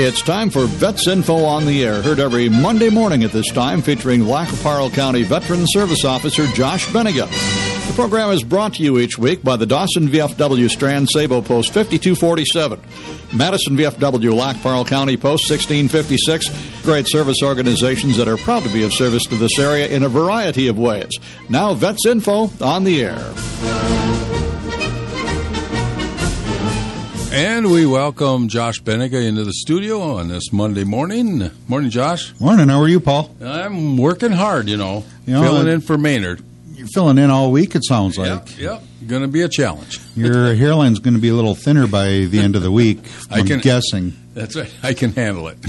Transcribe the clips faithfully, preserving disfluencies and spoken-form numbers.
It's time for Vets Info on the Air, heard every Monday morning at this time, featuring Lac qui Parle County Veteran Service Officer Josh Bennigan. The program is brought to you each week by the Dawson V F W Strand Sabo Post fifty-two forty-seven, Madison V F W Lac qui Parle County Post sixteen fifty-six, great service organizations that are proud to be of service to this area in a variety of ways. Now, Vets Info on the Air. And we welcome Josh Bennigan into the studio on this Monday morning. Morning, Josh. Morning. How are you, Paul? I'm working hard, you know, you know filling in for Maynard. You're filling in all week, it sounds like. Yep, yep. Going to be a challenge. Your hairline's going to be a little thinner by the end of the week, I'm I can, guessing. That's right. I can handle it.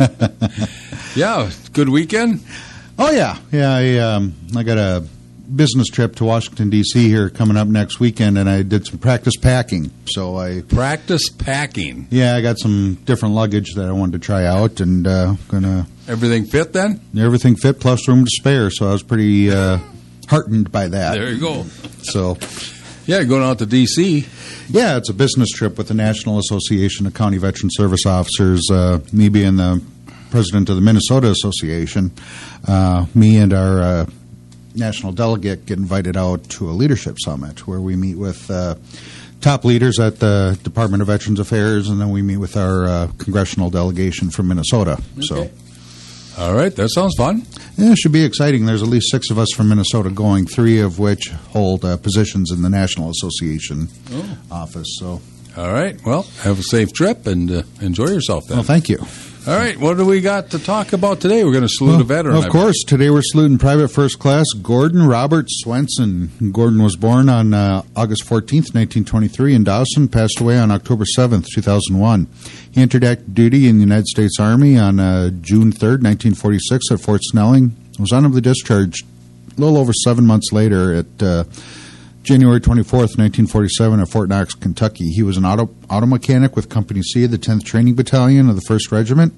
Yeah, good weekend? Oh, yeah. Yeah, I, um, I got a business trip to Washington, D C here coming up next weekend, and I did some practice packing. So I Practice packing? Yeah, I got some different luggage that I wanted to try out, and uh, going to... Everything fit then? Everything fit, plus room to spare, so I was pretty uh, heartened by that. There you go. So... Yeah, going out to D C Yeah, it's a business trip with the National Association of County Veteran Service Officers, uh, me being the president of the Minnesota Association. Uh, me and our uh, national delegate get invited out to a leadership summit where we meet with uh, top leaders at the Department of Veterans Affairs, and then we meet with our uh, congressional delegation from Minnesota. Okay. So, all right, that sounds fun. Yeah, it should be exciting. There's at least six of us from Minnesota going, three of which hold uh, positions in the National Association oh. office. So, all right. Well, have a safe trip and uh, enjoy yourself then. Well, thank you. All right. What do we got to talk about today? We're going to salute well, a veteran. Of course. Today we're saluting Private First Class Gordon Robert Swenson. Gordon was born on uh, August fourteenth, nineteen twenty-three in Dawson, passed away on October seventh, two thousand one. He entered active duty in the United States Army on uh, June third, nineteen forty-six at Fort Snelling. Was honorably discharged a little over seven months later at uh, January twenty-fourth, nineteen forty-seven at Fort Knox, Kentucky. He was an auto, auto mechanic with Company C of the tenth Training Battalion of the first Regiment.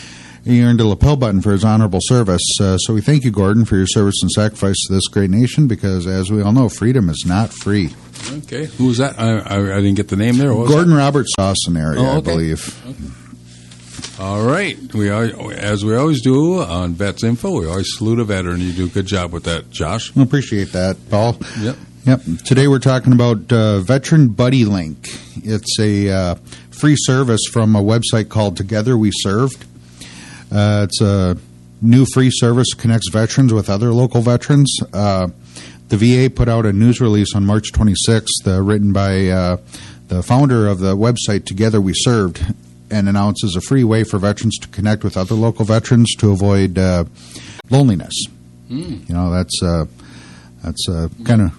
He earned a lapel button for his honorable service. Uh, so we thank you, Gordon, for your service and sacrifice to this great nation because, as we all know, freedom is not free. Okay. Who was that? I, I, I didn't get the name there. What was Gordon that? Robert Dawson area, oh, okay. I believe. Okay. All right. We are, as we always do on Vets Info, we always salute a veteran. You do a good job with that, Josh. I appreciate that, Paul. Yep. Yep. Today we're talking about uh, Veteran Buddy Link. It's a uh, free service from a website called Together We Served. Uh, it's a new free service that connects veterans with other local veterans. Uh, the V A put out a news release on March twenty-sixth, uh, written by uh, the founder of the website Together We Served, and announces a free way for veterans to connect with other local veterans to avoid uh, loneliness. Mm. You know, that's uh, that's uh, kind of...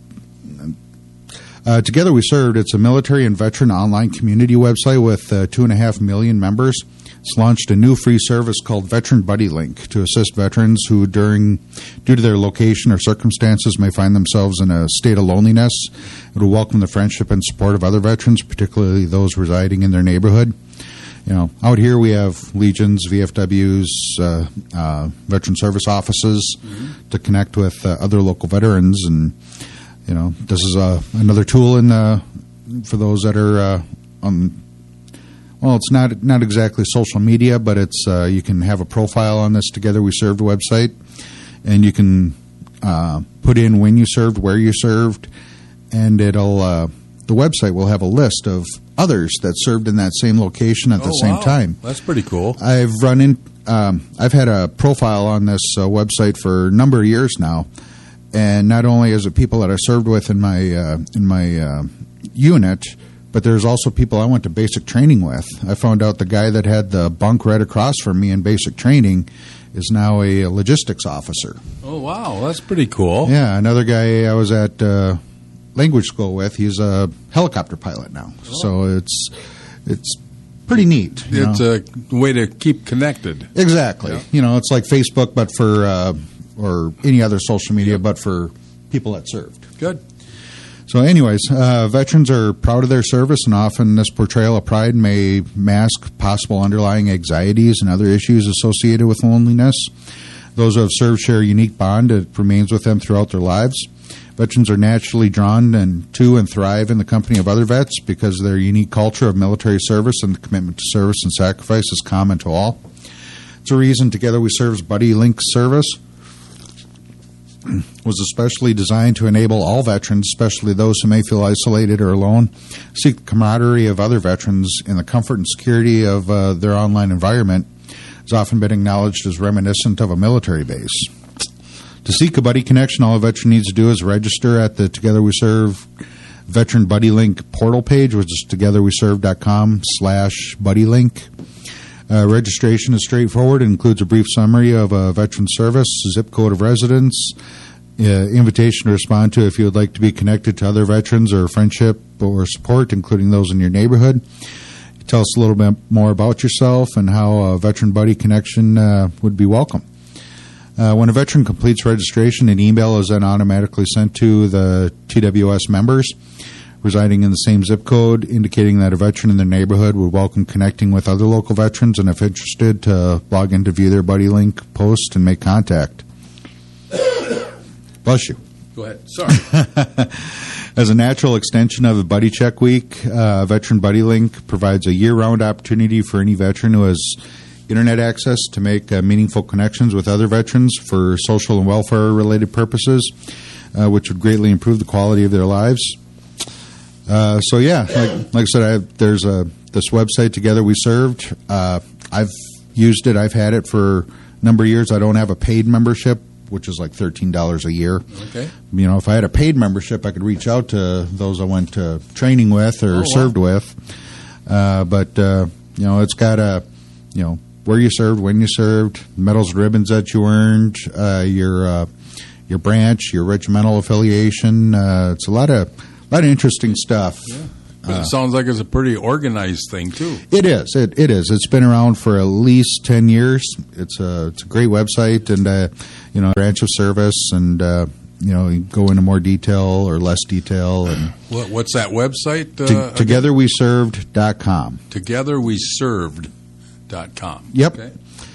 Uh, Together We Served, it's a military and veteran online community website with uh, two and a half million members. It's launched a new free service called Veteran Buddy Link to assist veterans who, during due to their location or circumstances, may find themselves in a state of loneliness. It will welcome the friendship and support of other veterans, particularly those residing in their neighborhood. You know, out here we have Legions, V F Ws, uh, uh, Veteran Service Offices mm-hmm. to connect with uh, other local veterans, and you know, this is uh, another tool in uh, for those that are uh, on. Well, it's not not exactly social media, but it's uh, you can have a profile on this Together We Served website, and you can uh, put in when you served, where you served, and it'll uh, the website will have a list of others that served in that same location at the oh, same wow. time. That's pretty cool. I've run in. Um, I've had a profile on this uh, website for a number of years now. And not only is it people that I served with in my uh, in my uh, unit, but there's also people I went to basic training with. I found out the guy that had the bunk right across from me in basic training is now a logistics officer. Oh, wow. That's pretty cool. Yeah, another guy I was at uh, language school with, he's a helicopter pilot now. Oh. So it's it's pretty neat. It's know? a way to keep connected. Exactly. Yeah. You know, it's like Facebook, but for... Uh, or any other social media, yep. but for people that served. Good. So anyways, uh, veterans are proud of their service, and often this portrayal of pride may mask possible underlying anxieties and other issues associated with loneliness. Those who have served share a unique bond that remains with them throughout their lives. Veterans are naturally drawn and to and thrive in the company of other vets because their unique culture of military service and the commitment to service and sacrifice is common to all. It's a reason Together We Serve's Buddy Link service was especially designed to enable all veterans, especially those who may feel isolated or alone, seek the camaraderie of other veterans in the comfort and security of uh, their online environment. It's often been acknowledged as reminiscent of a military base. To seek a buddy connection, all a veteran needs to do is register at the Together We Serve Veteran Buddy Link portal page, which is togetherweserve.com slash buddy link. Uh, registration is straightforward. It includes a brief summary of a veteran service, zip code of residence, uh, invitation to respond to if you would like to be connected to other veterans or friendship or support, including those in your neighborhood. Tell us a little bit more about yourself and how a veteran buddy connection uh, would be welcome. Uh, when a veteran completes registration, an email is then automatically sent to the T W S members residing in the same zip code, indicating that a veteran in their neighborhood would welcome connecting with other local veterans and, if interested, to log in to view their Buddy Link post and make contact. Bless you. Go ahead. Sorry. As a natural extension of the Buddy Check Week, uh, Veteran Buddy Link provides a year-round opportunity for any veteran who has internet access to make uh, meaningful connections with other veterans for social and welfare-related purposes, uh, which would greatly improve the quality of their lives. Uh, so yeah, like, like I said, I have, there's a this website Together We Served. Uh, I've used it. I've had it for a number of years. I don't have a paid membership, which is like thirteen dollars a year. Okay. You know, if I had a paid membership, I could reach out to those I went to training with or oh, wow. served with. Uh, but uh, you know, it's got a you know where you served, when you served, medals and ribbons that you earned, uh, your uh, your branch, your regimental affiliation. Uh, it's a lot of A lot of interesting stuff. Yeah. But it sounds like it's a pretty organized thing, too. It is. It, it is. It's been around for at least ten years. It's a, it's a great website and, uh, you know, branch of service and, uh, you know, you go into more detail or less detail. And what, what's that website? Uh, to, together we served dot com. together we served dot com. Yep. Okay.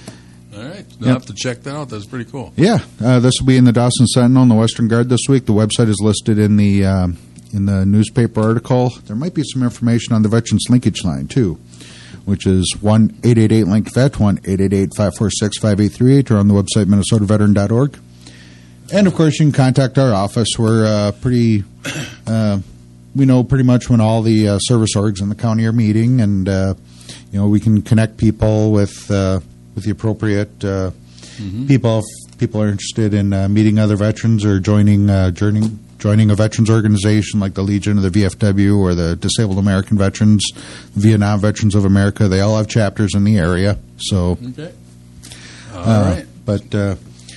All right. I'll Yep. have to check that out. That's pretty cool. Yeah. Uh, this will be in the Dawson Sentinel and the Western Guard this week. The website is listed in the... Uh, in the newspaper article. There might be some information on the Veterans Linkage Line, too, which is one eight eight eight link vet, one eight eight eight, five four six, five eight three eight, or on the website minnesota veteran dot org. And, of course, you can contact our office. We're uh, pretty, uh, we know pretty much when all the uh, service orgs in the county are meeting, and, uh, you know, we can connect people with, uh, with the appropriate uh, mm-hmm. people if people are interested in uh, meeting other veterans or joining, uh, joining joining a veterans organization like the Legion or the V F W or the Disabled American Veterans, Vietnam Veterans of America. They all have chapters in the area. So, okay. All uh, right. But uh,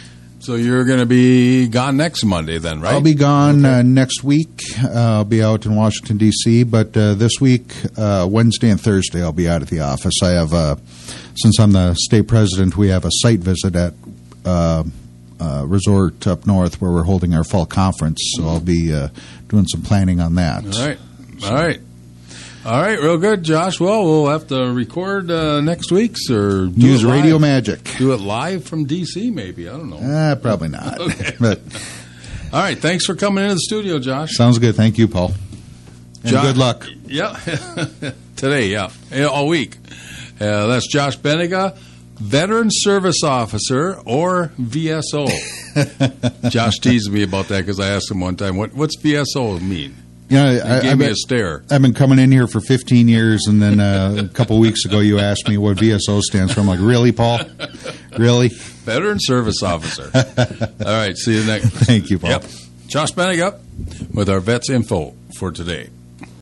so you're going to be gone next Monday then, right? I'll be gone okay. uh, next week. Uh, I'll be out in Washington, D C, but uh, this week, uh, Wednesday and Thursday, I'll be out at the office. I have, uh, since I'm the state president, we have a site visit at uh Uh, resort up north where we're holding our fall conference, so I'll be uh, doing some planning on that. All right. All right. All right, real good, Josh. Well, we'll have to record uh, next week's or do use it live. radio magic. Do it live from D C, maybe. I don't know. Uh, probably not. Okay. But all right, thanks for coming into the studio, Josh. Sounds good. Thank you, Paul. And Josh, good luck. Yeah. Today, yeah. yeah. All week. Uh, that's Josh Benega, Veteran Service Officer, or V S O. Josh teased me about that because I asked him one time, what, what's V S O mean? Yeah, He I, gave I've me been, a stare. I've been coming in here for fifteen years, and then uh, a couple weeks ago you asked me what V S O stands for. I'm like, really, Paul? Really? Veteran Service Officer. All right, see you next. Thank you, Paul. Yep. Josh Benega with our Vets Info for today.